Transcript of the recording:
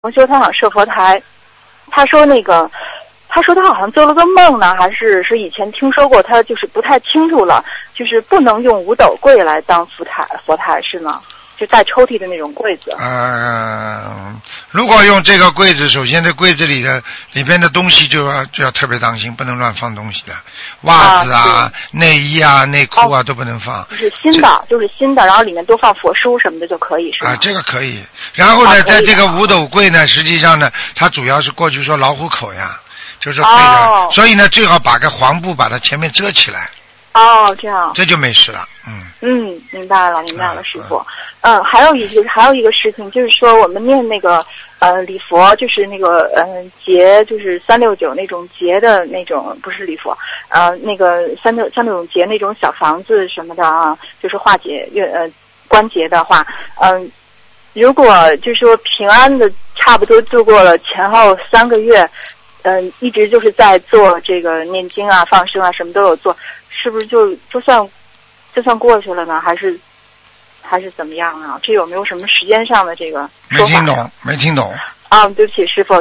同修他想设佛台，他说他好像做了个梦呢，还是以前听说过，他就是不太清楚了，就是不能用五斗柜来当佛台是吗？就带抽屉的那种柜子。 如果用这个柜子，首先这柜子里边的东西就要特别当心，不能乱放东西的，袜子内衣内裤都不能放。 就是新的，然后里面多放佛书什么的就可以是吗？ 这个可以。然后呢，在这个五斗柜呢，实际上呢，它主要是过去说老虎口呀，就是会的，所以呢，最好把个黄布把它前面遮起来。 这样。这就没事了。 明白了，师父。还有一个事情，就是说我们念那个礼佛，就是那个结，就是369那种结的那种，不是礼佛，那个369结那种小房子什么的啊，就是化解关节的话，如果就是说平安的差不多度过了前后3个月，一直就是在做这个念经放生什么都有做，是不是就算过去了呢？还是怎么样啊？这有没有什么时间上的这个说法？ 没听懂。 对不起，师父。